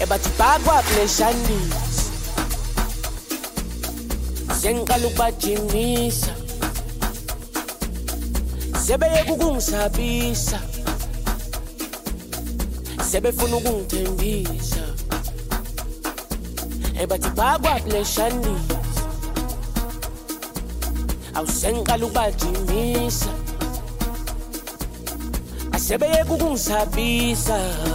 bathi bakwa pleshandisa sengiqala ukubajimisa sebeyeke ukungisabisa sebefuna ukungithembisa bathi bakwa pleshandisa awusengiqala ukubajimisa asebeyeke ukungisabisa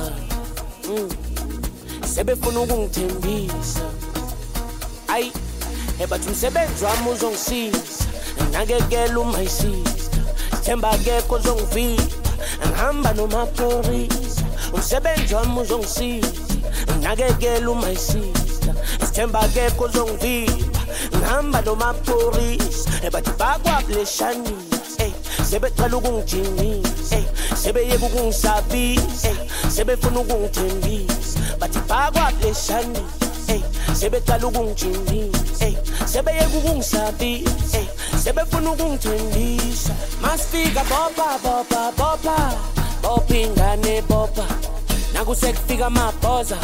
sebefuna ukungithembisa ayi bathi umsebenzi wami uzongisiza ngakekela uma isiza themba akekho ozongivika ngihamba nomaphorisa umsebenzi wami uzongisiza ngakekela uma isiza themba akekho ozongivika ngihamba nomaphorisa bathi bakwa pleshandisa sebeqala ukungijimisa sebeyeke ukungisabisa sebefuna ukungithembisa bathi bakwa pleshandisa sebeqala ukungijimisa sebeyeke ukungisabisa sebefuna ukungithembisa masifika bopha ingane bopha nakusekufika amabhoza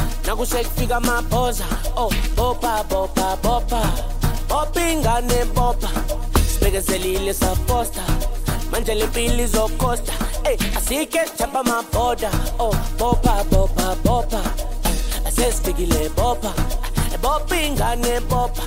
oh bopha ingane bopha sibekezelile saposta manje lempilo izokosta asike chapa maboda oh bopha asesifikile bopha ingane bopha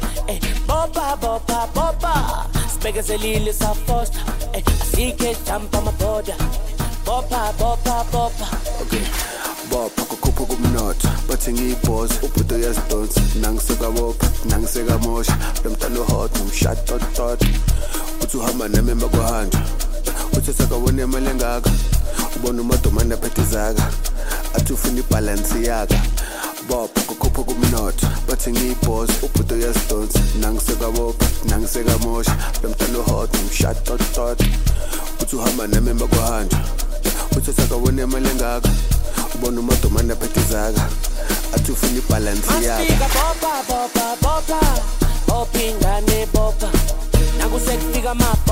bopha sibekezelile saposta asike chapa maboda bopha okay bopha kukhupha kumnotho bathi ngiyibhoza ubhudo yazidonsa nangiseka bopha nangiseka mosha lomntana hot nomshado tot uthi uhamba nami emakuhanja uthi sakawona imali engaka ubona umadomana phethizaka athi ufuna ibalance yaka bopha kukhupha kumnotho bathi ngiyibhoza ubhudo yazidonsa nangiseka bopha nangiseka mosha lomntana hot nomshado tot uthi uhamba nami emakuhanja uthi sakawona imali engaka ubona umadomana phethizaka athi ufuna ibalance yaka bopha ingane bopha nakusekufika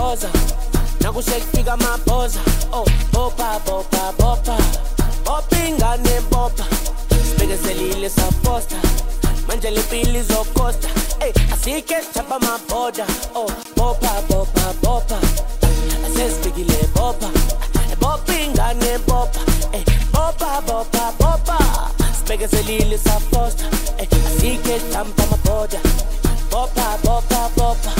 amabhoza oh bopha ingane bopha sibekezelile saposta manje lempilo izokosta asike chapa maboda oh bopha asesifikile bopha ingane bopha bopha sibekezelile saposta asike chapa maboda bopha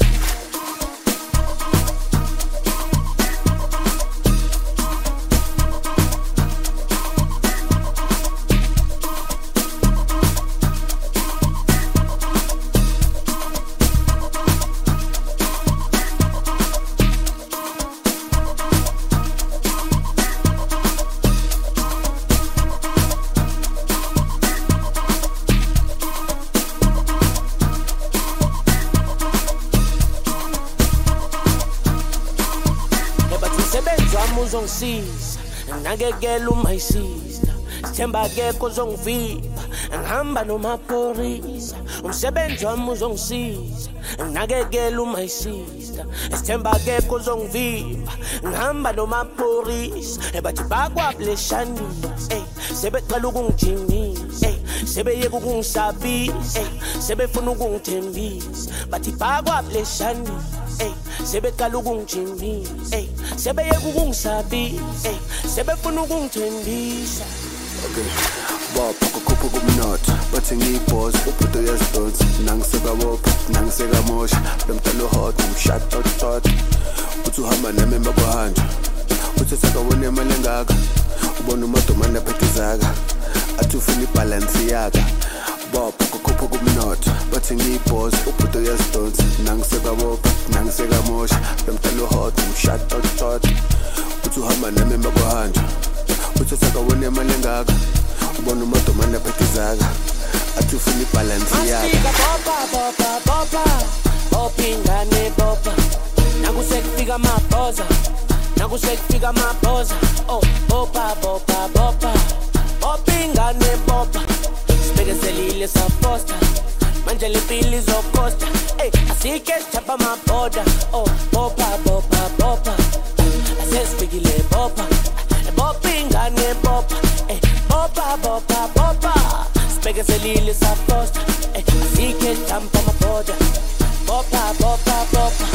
uzongisiza ngakekela uma isiza themba akekho ozongivika ngihamba nomaphorisa umsebenzi wami uzongisiza ngakekela uma isiza themba akekho ozongivika ngihamba nomaphorisa bathi bakwa pleshandisa sebeqala ukungijimisa sebeyeke ukungisabisa sebefuna ukungithembisa bathi bakwa pleshandisa sebeqala ukungijimisa sebeyeke ukungisabisa sebefuna ukungithembisa okay bopha kukhupha kumnotho bathi ngiyibhoza ubhudo yazidonsa nangiseka bopha nangiseka mosha lomntana hot nomshado tot uthi uhamba nami emakuhanja uthi sakawona imali engaka ubona umadomana phethizaka athi ufuna ibalance yaka bopha kukhupha kumnotho bathi ngiyibhoza ubhudo yazidonsa nangiseka bopha nangiseka mosha lomntana hot nomshado tot uthi uhamba nami emakuhanja uthi sakawona imali engaka ubona umadomana phethizaka athi ufuna ibalance yaka bopha ingane bopha nakusekufika amabhoza oh bopha ingane bopha sibekezelile saposta manje lempilo izokosta asike chapa amaboda oh bopha asesifikile bopha ingane bopha bopha Sibhekezelile safosta sikhe jump amaboda bopha bopha bopha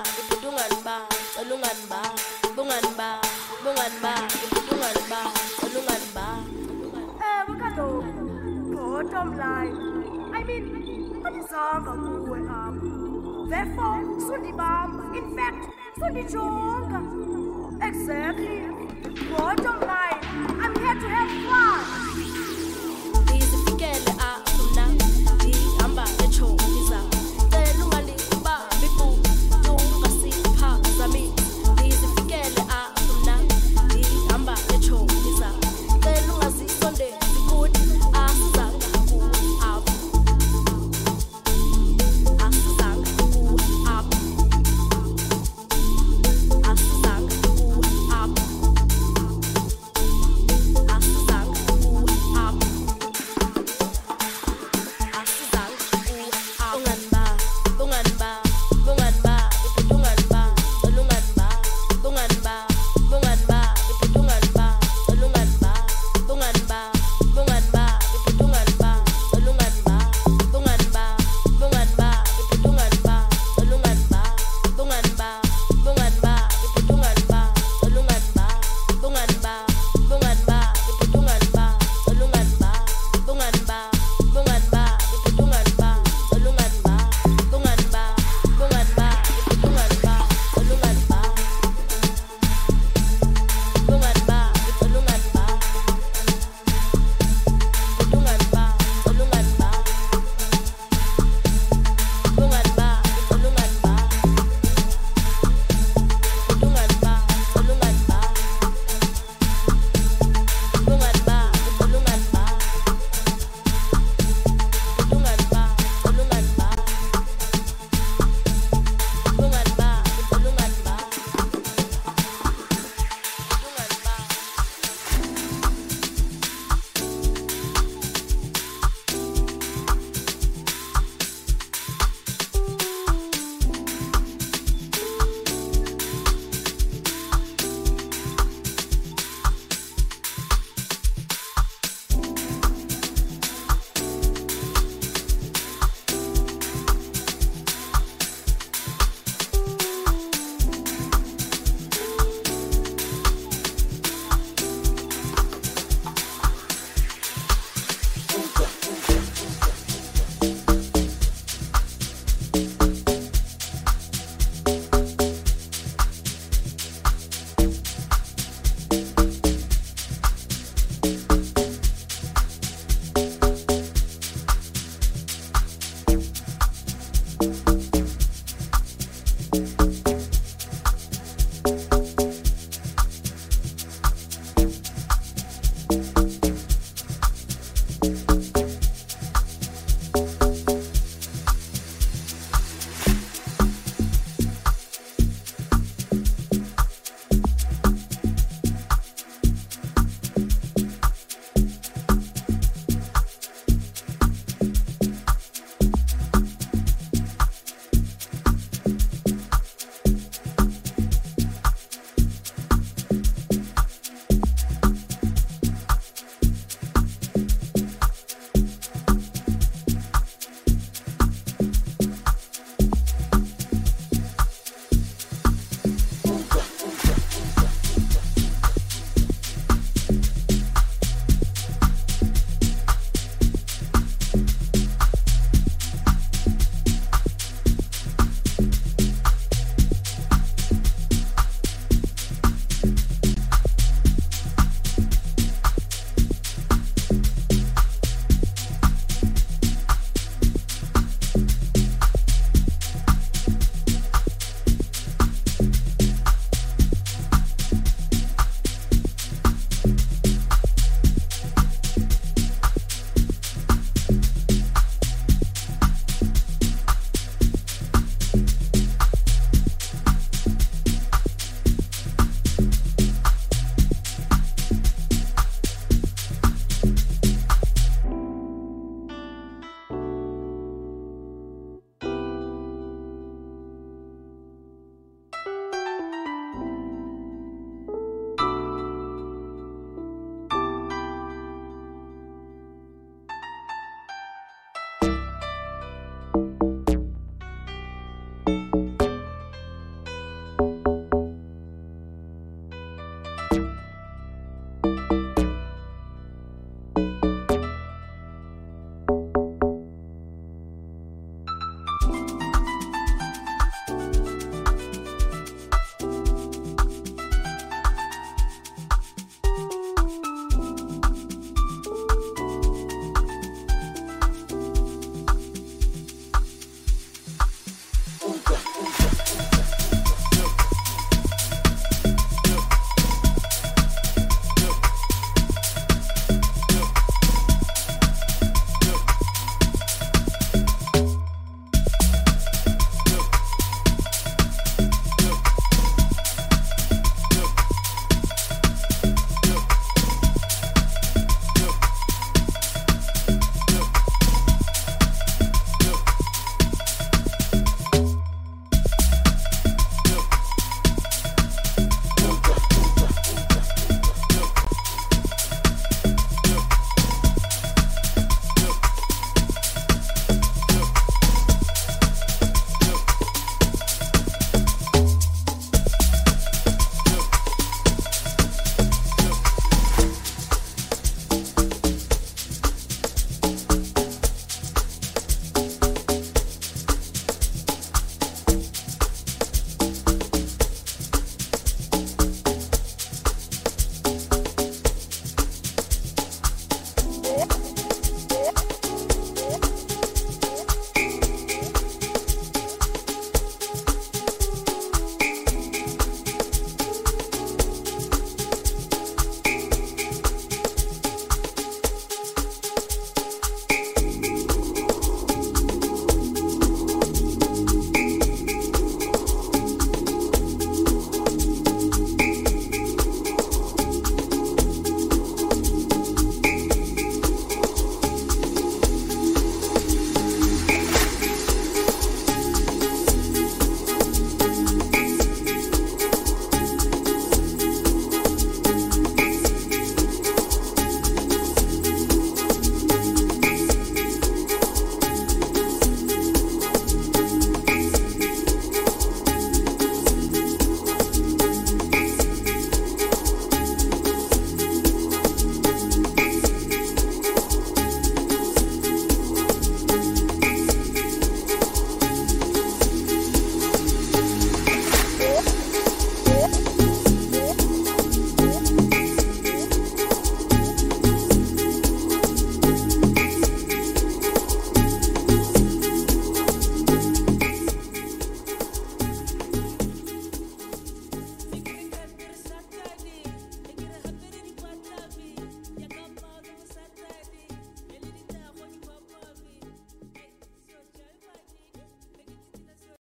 ibudungani ba celungani ba bungani ba ibudungani ba celungani ba kaloku bottom line I mean andizanga kuwe apha therefore sundibamba in fact sundijonga exactly bottom line I'm here to have fun